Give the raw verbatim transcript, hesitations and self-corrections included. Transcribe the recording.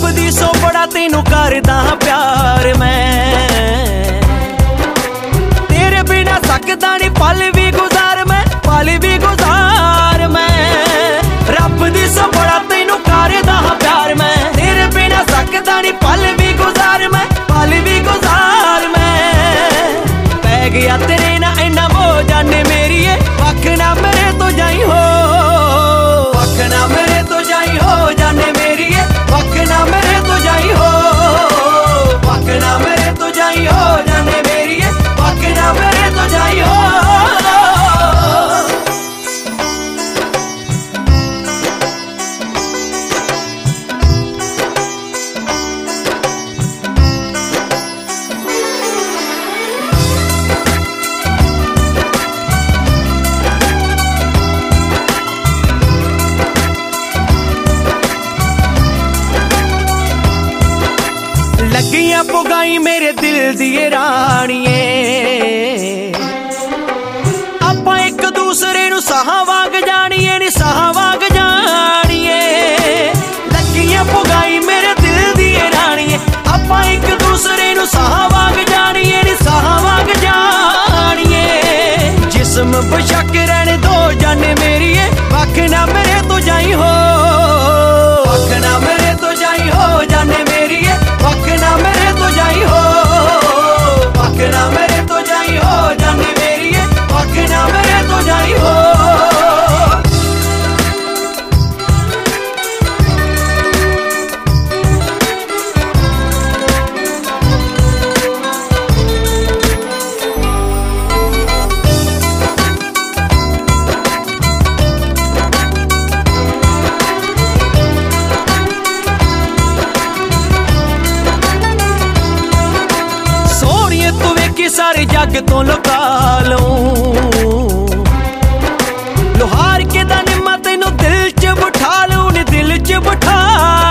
रब दी सो बड़ा तेनू करदा प्यार मैं, तेरे बिना सकदा नहीं पल भी गुजार मैं, पल भी गुजार मैं। रब दी सो बड़ा तेनू करदा प्यार मैं, तेरे बिना सकदा नहीं पल भी गुजार मैं, पल भी गुजार मैं। पै गया तेरे ना इन्ना मोह जाने मेरी है, वख ना मेरे तो जाई हो, वख ना मेरे तो जाई हो जाने मेरी है, वख ना मेरे तो जाई हो, वख ना मेरे तो जाई हो जाने मेरी है, वख ना मेरे तो जाई हो। लगियां पुगाई मेरे दिल दिए राणिए, आपां एक दूसरे नू साहां वांग जाणीए नी, साहां वांग जाणीए। लगियां पुगाई मेरे दिल दिए राणिए, आपां एक दूसरे नू साहां वांग जाणीए नी, साहां वांग जाणीए। जिस्म बेशक रहने दो जाने मेरी है, वख ना मेरे तो जाई हो, वख ना मेरे तो जाई हो जाने मेरी है, वख ना मेरे तो जाई हो, वख ना मेरे तो जाई हो जाने मेरी है, वख ना मेरे तो जाई हो। सारे जग तो लुका लूं, लोहार के दा निम्मा तेनू दिल च बिठा लूं नी, दिल च बिठा